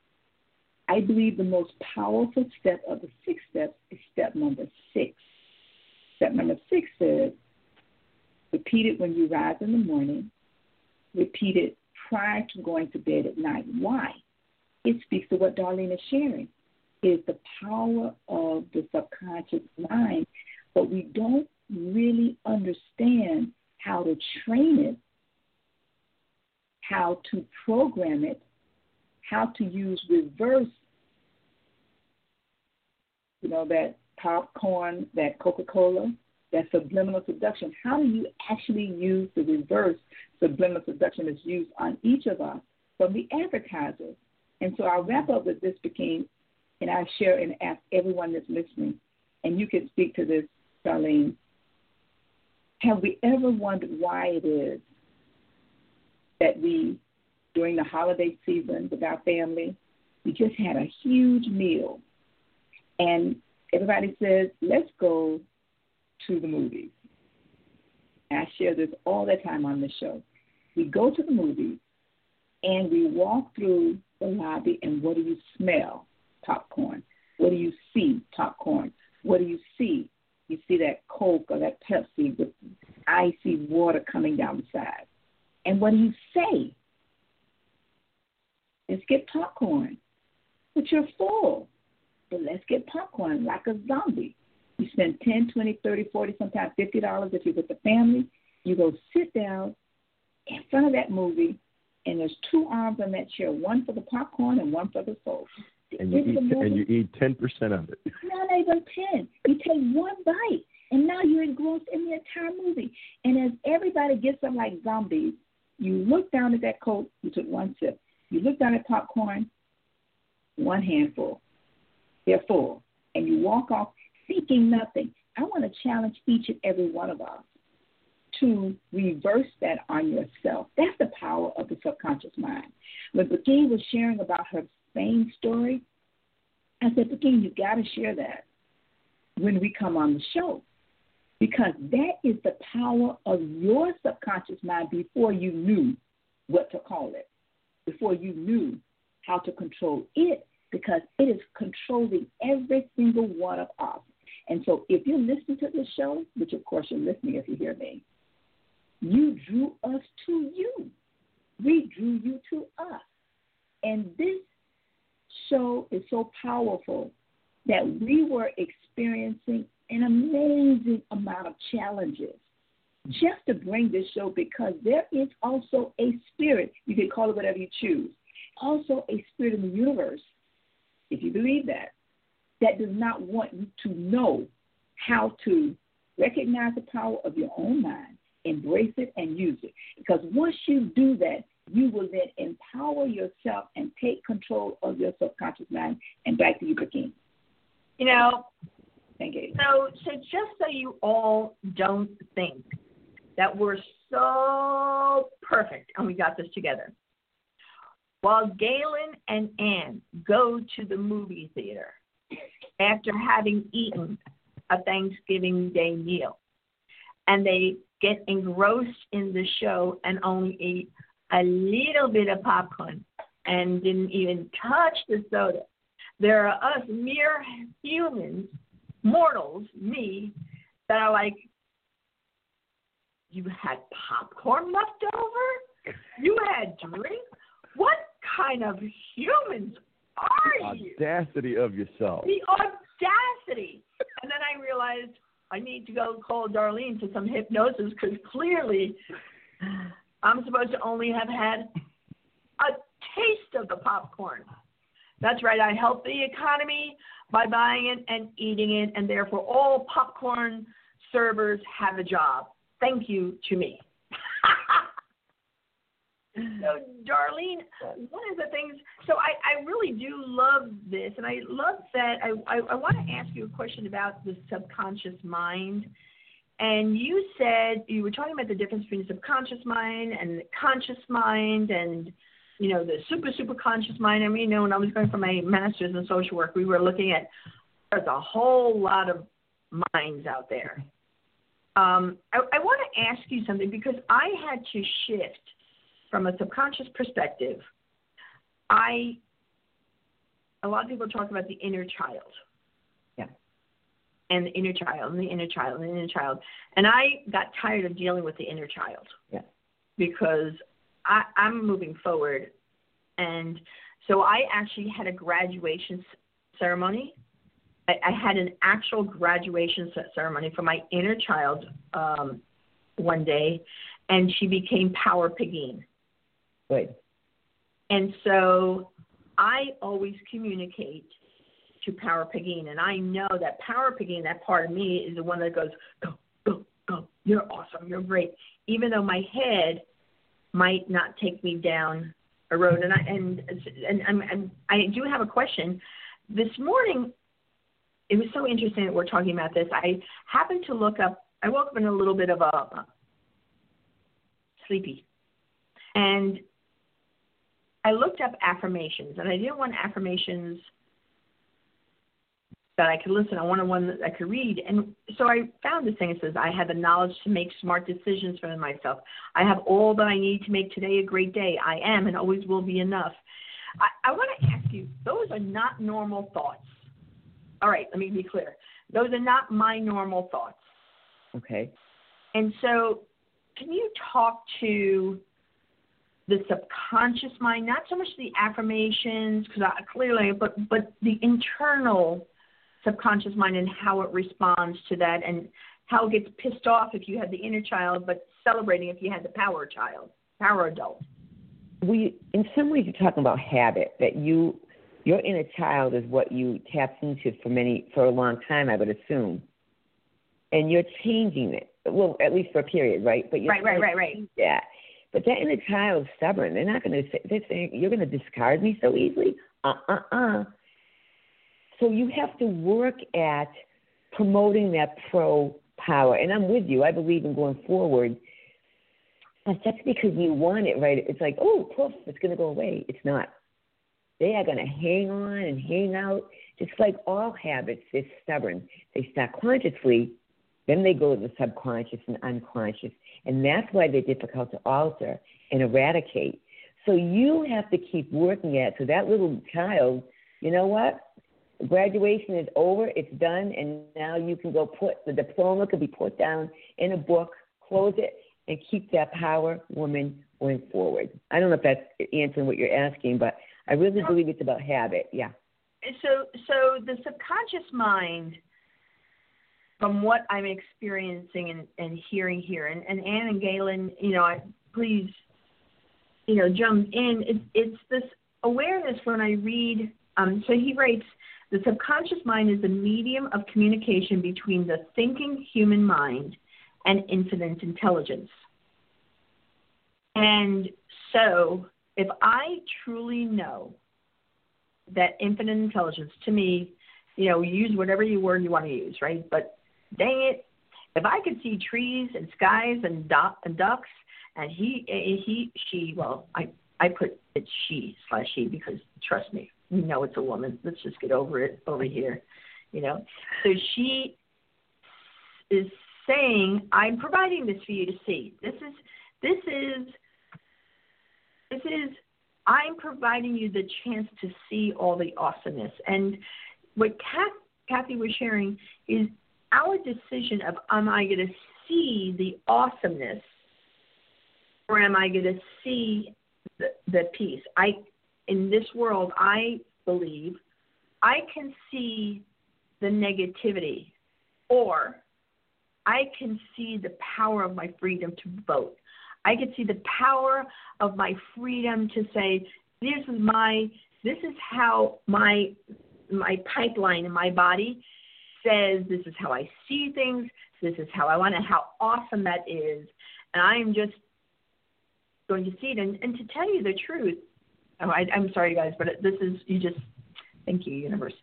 I believe the most powerful step of the six steps is step number six. Step number six says, repeat it when you rise in the morning. Repeat it prior to going to bed at night. Why? It speaks to what Darlene is sharing, is the power of the subconscious mind, but we don't really understand how to train it, how to program it, how to use reverse, you know, that popcorn, that Coca-Cola, that subliminal seduction. How do you actually use the reverse subliminal seduction that's used on each of us from the advertisers? And so I'll wrap up with this, Bekim, and I'll share and ask everyone that's listening, and you can speak to this, Darlene. Have we ever wondered why it is that we, during the holiday season with our family, we just had a huge meal, and everybody says, let's go to the movies. And I share this all the time on the show. We go to the movies, and we walk through the lobby, and what do you smell? Popcorn. What do you see? Popcorn. What do you see? You see that Coke or that Pepsi with icy water coming down the side. And what do you say? Let's get popcorn. But you're full. But let's get popcorn like a zombie. You spend ten, twenty, thirty, forty, sometimes fifty dollars if you're with the family. You go sit down in front of that movie, and there's two arms on that chair, one for the popcorn and one for the soul. And you, eat, and you eat ten percent of it. Not even ten. You take one bite, and now you're engrossed in the entire movie. And as everybody gets up like zombies, you look down at that Coke, you took one sip. You look down at popcorn, one handful. They're full. And you walk off seeking nothing. I want to challenge each and every one of us to reverse that on yourself. That's the power of the subconscious mind. When Bekim was sharing about her Spain story, I said, Bekim, you got to share that when we come on the show, because that is the power of your subconscious mind before you knew what to call it, before you knew how to control it, because it is controlling every single one of us. And so if you're listening to this show, which of course you're listening if you hear me, you drew us to you. We drew you to us. And this show is so powerful that we were experiencing an amazing amount of challenges just to bring this show, because there is also a spirit, you can call it whatever you choose, also a spirit in the universe, if you believe that, that does not want you to know how to recognize the power of your own mind, embrace it, and use it. Because once you do that, you will then empower yourself and take control of your subconscious mind. And back to you, Bekim. You know, Thank you. so, so just so you all don't think that we're so perfect and we got this together, while Galen and Ann go to the movie theater after having eaten a Thanksgiving Day meal, and they get engrossed in the show and only eat a little bit of popcorn and didn't even touch the soda. There are us mere humans, mortals, me, that are like, you had popcorn left over? You had drink? What kind of humans are you? The audacity of yourself. The audacity. And then I realized I need to go call Darlene to some hypnosis, because clearly I'm supposed to only have had a taste of the popcorn. That's right. I help the economy by buying it and eating it, and therefore all popcorn servers have a job. Thank you to me. So, Darlene, one of the things, so I, I really do love this, and I love that. I, I, I want to ask you a question about the subconscious mind. And you said, you were talking about the difference between the subconscious mind and the conscious mind and, you know, the super, super conscious mind. I mean, you know, when I was going for my master's in social work, we were looking at, there's a whole lot of minds out there. Um, I, I want to ask you something, because I had to shift from a subconscious perspective. I, a lot of people talk about the inner child. Yeah. and the inner child and the inner child and the inner child. And I got tired of dealing with the inner child Yeah. because I, I'm moving forward. And so I actually had a graduation c- ceremony. I, I had an actual graduation c- ceremony for my inner child um, one day, and she became Power Pegeen. Good. And so I always communicate to Power Pegeen, and I know that Power Pegeen, that part of me, is the one that goes, go, go, go, you're awesome, you're great, even though my head might not take me down a road. And I and and, and, and I do have a question. This morning, it was so interesting that we're talking about this. I happened to look up, I woke up in a little bit of a uh, sleepy, and I looked up affirmations, and I didn't want affirmations that I could listen. I wanted one that I could read. And so I found this thing. It says, I have the knowledge to make smart decisions for myself. I have all that I need to make today a great day. I am and always will be enough. I, I want to ask you, those are not normal thoughts. All right, let me be clear. Those are not my normal thoughts. Okay. And so can you talk to the subconscious mind, not so much the affirmations, because I clearly, but but the internal subconscious mind and how it responds to that, and how it gets pissed off if you had the inner child, but celebrating if you had the power child, power adult. We, in some ways, you're talking about habit, that you, your inner child is what you tapped into for many, for a long time, I would assume. And you're changing it. Well, at least for a period, right? But you're Right, right, right, right. Yeah. But that inner child is stubborn. They're not going to say, they're saying, you're going to discard me so easily? Uh-uh-uh. So you have to work at promoting that pro-power. And I'm with you. I believe in going forward. But that's because you want it, right? It's like, oh, poof, it's going to go away. It's not. They are going to hang on and hang out. Just like all habits, they're stubborn. They start consciously, then they go to the subconscious and unconscious. And that's why they're difficult to alter and eradicate. So you have to keep working at it. So that little child, you know what? Graduation is over, it's done, and now you can go put, the diploma could be put down in a book, close it, and keep that power woman going forward. I don't know if that's answering what you're asking, but I really believe it's about habit, yeah. So, so the subconscious mind, from what I'm experiencing and, and hearing here, and, and Ann and Galen, you know, I, please, you know, jump in. It, it's this awareness when I read, um, so he writes, the subconscious mind is the medium of communication between the thinking human mind and infinite intelligence. And so if I truly know that infinite intelligence, to me, you know, use whatever you word you want to use, right? But dang it, if I could see trees and skies and, duck, and ducks, and he, he, she, well, I, I put it she slash he because trust me, we know it's a woman. Let's just get over it over here, you know. So she is saying, I'm providing this for you to see. This is, this is, this is, I'm providing you the chance to see all the awesomeness. And what Kath, Kathy was sharing is our decision of, am I going to see the awesomeness, or am I going to see the, the peace? I, in this world, I believe I can see the negativity, or I can see the power of my freedom to vote. I can see the power of my freedom to say, this is my, this is how my, my pipeline in my body says, this is how I see things, this is how I want it, how awesome that is. And I'm just going to see it. And, and to tell you the truth, oh, I, I'm sorry, guys, but this is, you just, thank you, universe.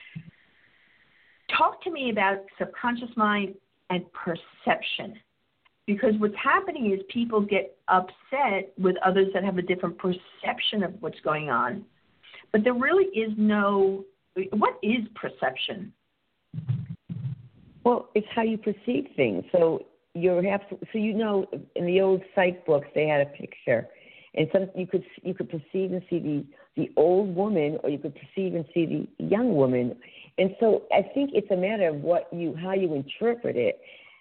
Talk to me about subconscious mind and perception. Because what's happening is people get upset with others that have a different perception of what's going on. But there really is no, what is perception? Well, it's how you perceive things. So you have to, so you know, in the old psych books, they had a picture, And some you could you could perceive and see the, the old woman, or you could perceive and see the young woman. And so I think it's a matter of what you how you interpret it.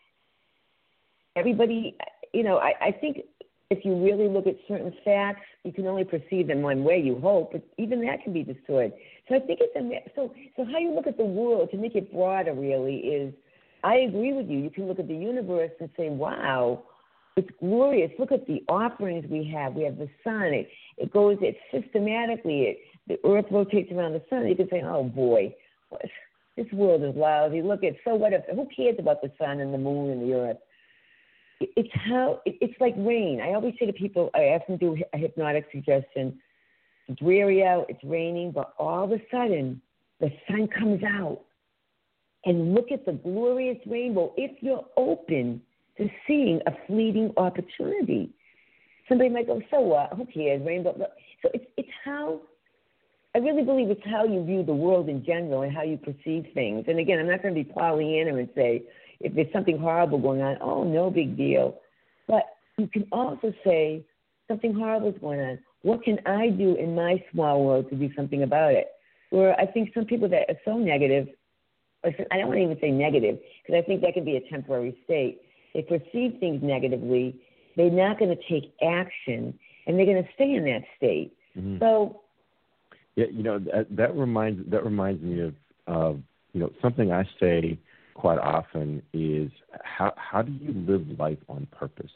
Everybody, you know, I, I think if you really look at certain facts, you can only perceive them one way, you hope, but even that can be distorted. So I think it's a so so how you look at the world, to make it broader really, is I agree with you. You can look at the universe and say, wow, it's glorious. Look at the offerings we have. We have the sun. It it goes, it systematically, it, the earth rotates around the sun. You can say, oh boy, this world is lousy. Look at, so what if, who cares about the sun and the moon and the earth? It's how, it's like rain. I always say to people, I ask them to do a hypnotic suggestion. It's dreary out, it's raining, but all of a sudden, the sun comes out. And look at the glorious rainbow if you're open to seeing a fleeting opportunity. Somebody might go, so what? Who cares? Rainbow. So it's it's how, I really believe it's how you view the world in general and how you perceive things. And again, I'm not going to be Pollyanna and say, if there's something horrible going on, oh, no big deal. But you can also say, something horrible is going on. What can I do in my small world to do something about it? Where I think some people that are so negative, I don't want to even say negative, because I think that can be a temporary state. They perceive things negatively. They're not going to take action, and they're going to stay in that state. Mm-hmm. So, yeah, you know, that, that reminds that reminds me of, of you know, something I say quite often is how how do you live life on purpose?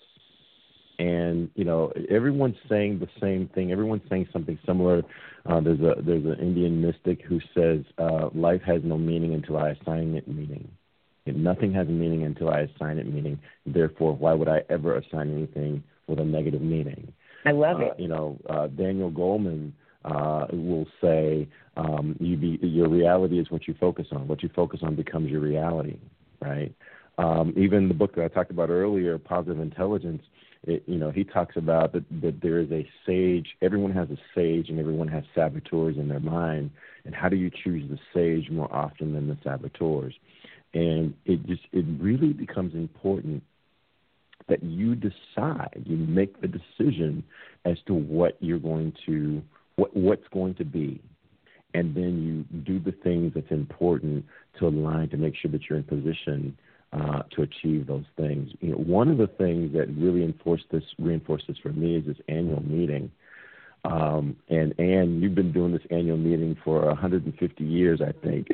And you know, everyone's saying the same thing. Everyone's saying something similar. Uh, there's a there's an Indian mystic who says uh, life has no meaning until I assign it meaning. And nothing has meaning until I assign it meaning. Therefore, why would I ever assign anything with a negative meaning? I love it. Uh, you know, uh, Daniel Goleman uh, will say, um, you be, your reality is what you focus on. What you focus on becomes your reality, right? Um, even the book that I talked about earlier, Positive Intelligence, it, you know, he talks about that, that there is a sage. Everyone has a sage, and everyone has saboteurs in their mind. And how do you choose the sage more often than the saboteurs? And it just it really becomes important that you decide, you make the decision as to what you're going to, what what's going to be, and then you do the things that's important to align to make sure that you're in position uh, to achieve those things. You know, one of the things that really enforced this, reinforced this for me is this annual meeting. Um, and Ann, you've been doing this annual meeting for one hundred fifty years, I think.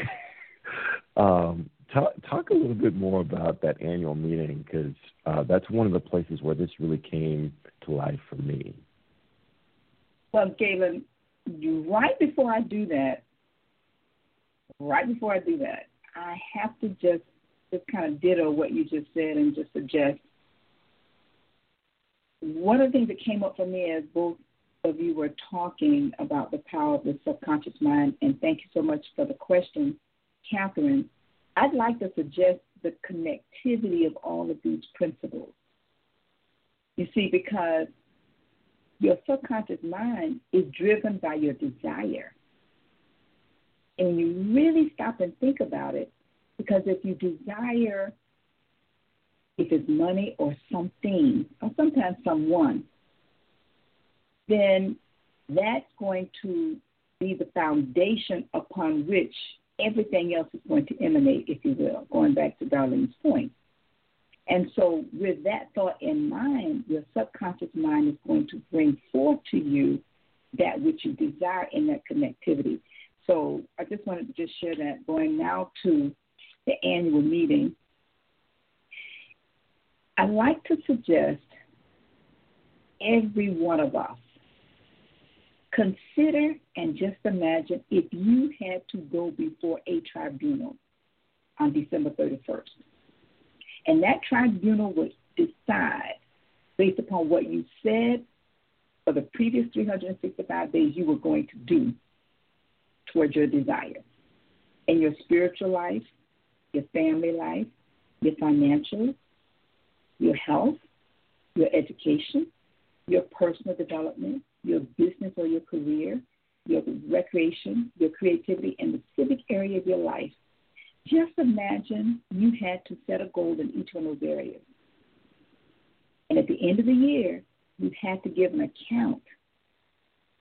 um, Talk, talk a little bit more about that annual meeting, because uh, that's one of the places where this really came to life for me. Well, Galen, you, right before I do that, right before I do that, I have to just, just kind of ditto what you just said and just suggest. One of the things that came up for me as both of you were talking about the power of the subconscious mind, and thank you so much for the question, Catherine, I'd like to suggest the connectivity of all of these principles. You see, because your subconscious mind is driven by your desire. And when you really stop and think about it, because if you desire, if it's money or something, or sometimes someone, then that's going to be the foundation upon which everything else is going to emanate, if you will, going back to Darlene's point. And so with that thought in mind, your subconscious mind is going to bring forth to you that which you desire in that connectivity. So I just wanted to just share that. Going now to the annual meeting, I'd like to suggest every one of us consider and just imagine if you had to go before a tribunal on December thirty-first. And that tribunal would decide, based upon what you said for the previous three hundred sixty-five days you were going to do towards your desire in your spiritual life, your family life, your financial, your health, your education, your personal development, your business or your career, your recreation, your creativity, and the civic area of your life. Just imagine you had to set a goal in each one of those areas. And at the end of the year, you had to give an account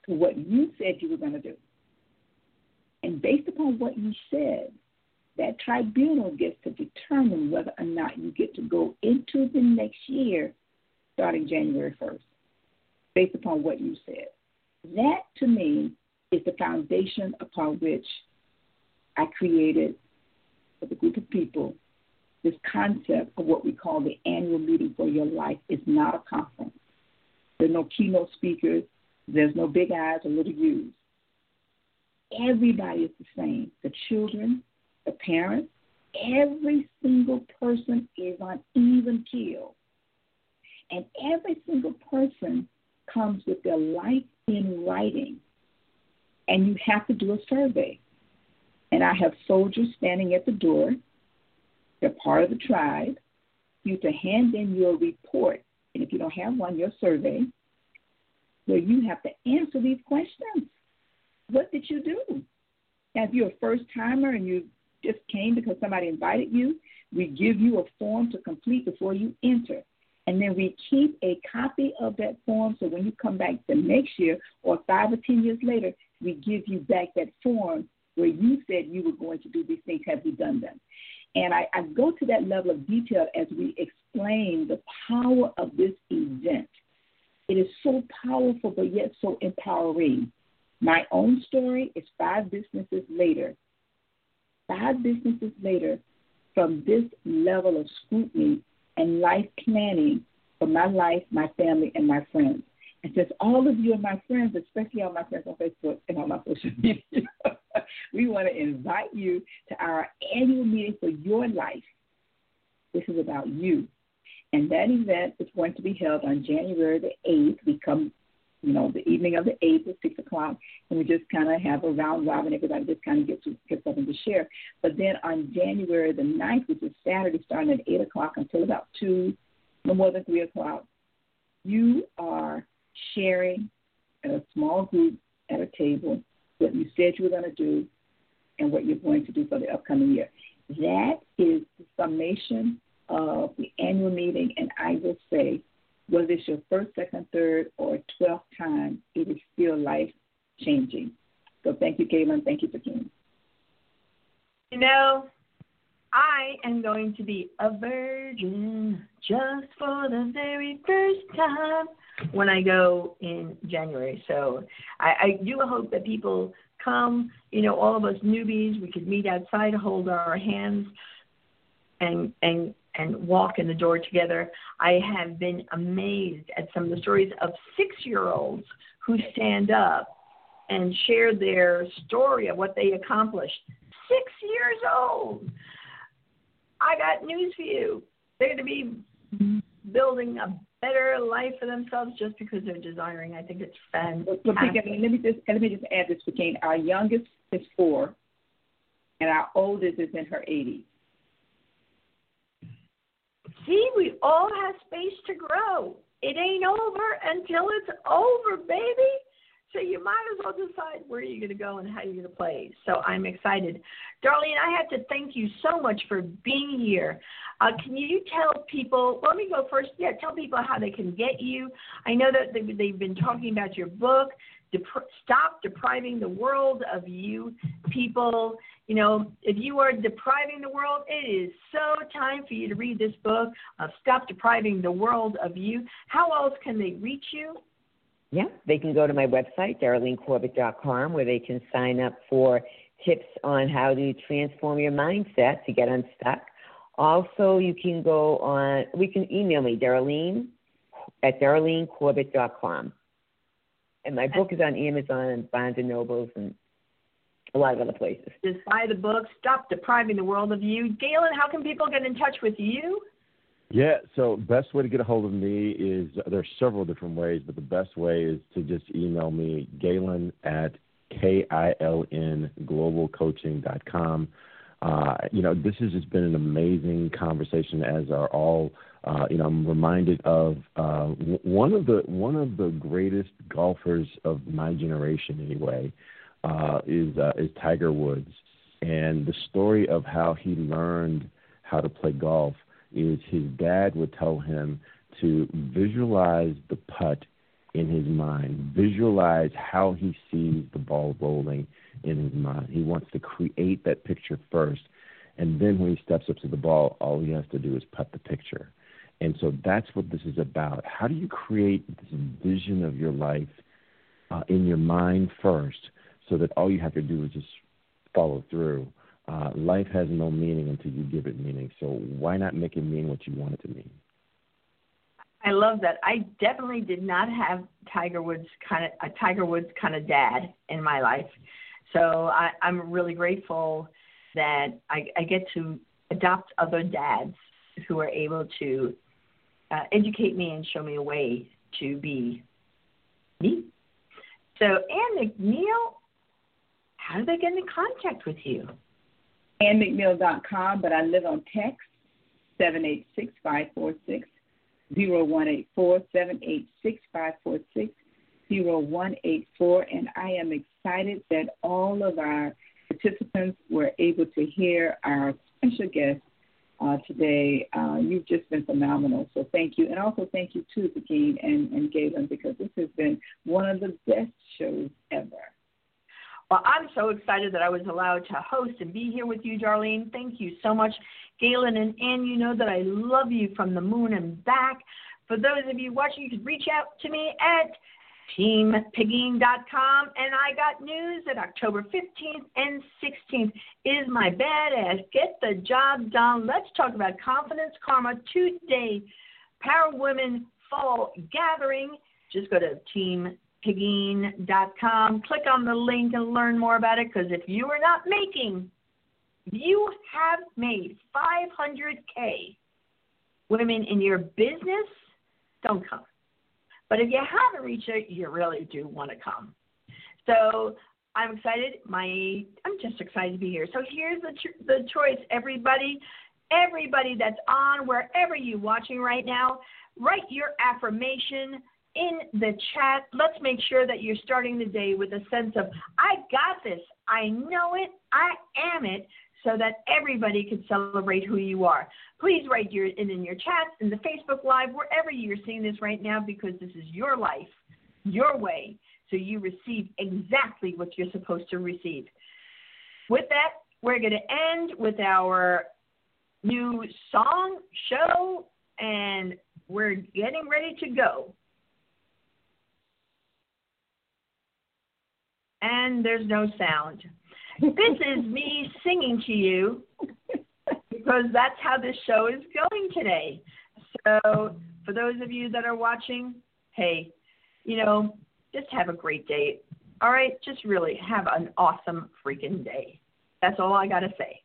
to what you said you were going to do. And based upon what you said, that tribunal gets to determine whether or not you get to go into the next year starting January first, based upon what you said. That, to me, is the foundation upon which I created for the group of people this concept of what we call the annual meeting for your life. Is not a conference. There's no keynote speakers. There's no big eyes or little U's. Everybody is the same. The children, the parents, every single person is on even keel. And every single person comes with their life in writing. And you have to do a survey. And I have soldiers standing at the door. They're part of the tribe. You to hand in your report, and if you don't have one, your survey, where you have to answer these questions. What did you do? Now, if you're a first-timer and you just came because somebody invited you, we give you a form to complete before you enter. And then we keep a copy of that form so when you come back the next year or five or ten years later, we give you back that form where you said you were going to do these things. Have you done them? And I, I go to that level of detail as we explain the power of this event. It is so powerful, but yet so empowering. My own story is five businesses later. Five businesses later from this level of scrutiny and life planning for my life, my family, and my friends. And since all of you are my friends, especially all my friends on Facebook and on my social media, we want to invite you to our annual meeting for your life. This is about you. And that event is going to be held on January the eighth. We come, you know, the evening of the eighth at six o'clock, and we just kind of have a round robin. Everybody just kind of gets, gets something to share. But then on January the ninth, which is Saturday, starting at eight o'clock until about two, no more than three o'clock, you are sharing in a small group at a table what you said you were going to do and what you're going to do for the upcoming year. That is the summation of the annual meeting, and I will say, whether it's your first, second, third, or twelfth time, it is still life-changing. So thank you, Caitlin. Thank you, Fakim. You know, I am going to be a virgin just for the very first time when I go in January. So I, I do hope that people come, you know, all of us newbies, we could meet outside, hold our hands, and and and walk in the door together. I have been amazed at some of the stories of six-year-olds who stand up and share their story of what they accomplished. Six years old. I got news for you. They're going to be building a better life for themselves just because they're desiring. I think it's fantastic. Well, let me just let me just add this, Fakim. Our youngest is four, and our oldest is in her eighties. See, we all have space to grow. It ain't over until it's over, baby. So you might as well decide where you're going to go and how you're going to play. So I'm excited. Darlene, I have to thank you so much for being here. Uh, can you tell people, let me go first. Yeah, tell people how they can get you. I know that they, they've been talking about your book, Dep- Stop Depriving the World of You. People, you know, if you are depriving the world, it is so time for you to read this book of Stop Depriving the World of You. How else can they reach you? Yeah, they can go to my website, darlene corbett dot com, where they can sign up for tips on how to transform your mindset to get unstuck. Also, you can go on, we can email me, Darlene, at darlene corbett dot com. And my book is on Amazon and Barnes and Nobles and a lot of other places. Just buy the book, Stop Depriving the World of You. Galen, how can people get in touch with you? Yeah, so best way to get a hold of me is, there's several different ways, but the best way is to just email me, Galen at K I L N global coaching dot com. Uh, you know, this has just been an amazing conversation, as are all. Uh, you know, I'm reminded of uh, one of the one of the greatest golfers of my generation, anyway, uh, is uh, is Tiger Woods, and the story of how he learned how to play golf is his dad would tell him to visualize the putt in his mind. Visualize how he sees the ball rolling in his mind. He wants to create that picture first. And then when he steps up to the ball, all he has to do is putt the picture. And so that's what this is about. How do you create this vision of your life uh, in your mind first so that all you have to do is just follow through? Uh, life has no meaning until you give it meaning. So why not make it mean what you want it to mean? I love that. I definitely did not have Tiger Woods kind of a Tiger Woods kind of dad in my life. So I, I'm really grateful that I, I get to adopt other dads who are able to uh, educate me and show me a way to be me. So, Ann McNeil, how do they get in contact with you? ann mcneil dot com, but I live on text, seven eight six, five four six, zero one eight four, seven eight six, five four six, zero one eight four, and I am excited that all of our participants were able to hear our special guest uh, today. Uh, you've just been phenomenal, so thank you. And also thank you, too, Pekin and, and Galen, because this has been one of the best shows ever. Well, I'm so excited that I was allowed to host and be here with you, Darlene. Thank you so much. Galen and Ann, you know that I love you from the moon and back. For those of you watching, you can reach out to me at team pigeen dot com. And I got news that October fifteenth and sixteenth is my badass Get the Job Done. Let's talk about confidence, karma, two-day Power Women Fall Gathering. Just go to team pigeen dot com. Click on the link and learn more about it, because if you are not making, if you have made five hundred K women in your business, don't come. But if you haven't reached it, you really do want to come. So I'm excited. My I'm just excited to be here. So here's the the choice, everybody. Everybody that's on, wherever you're watching right now, write your affirmation in the chat. Let's make sure that you're starting the day with a sense of, I got this, I know it, I am it, so that everybody can celebrate who you are. Please write your in, in your chats, in the Facebook Live, wherever you're seeing this right now, because this is your life, your way, so you receive exactly what you're supposed to receive. With that, we're going to end with our new song, show, and we're getting ready to go. And there's no sound. This is me singing to you, because that's how this show is going today. So for those of you that are watching, hey, you know, just have a great day. All right? Just really have an awesome freaking day. That's all I got to say.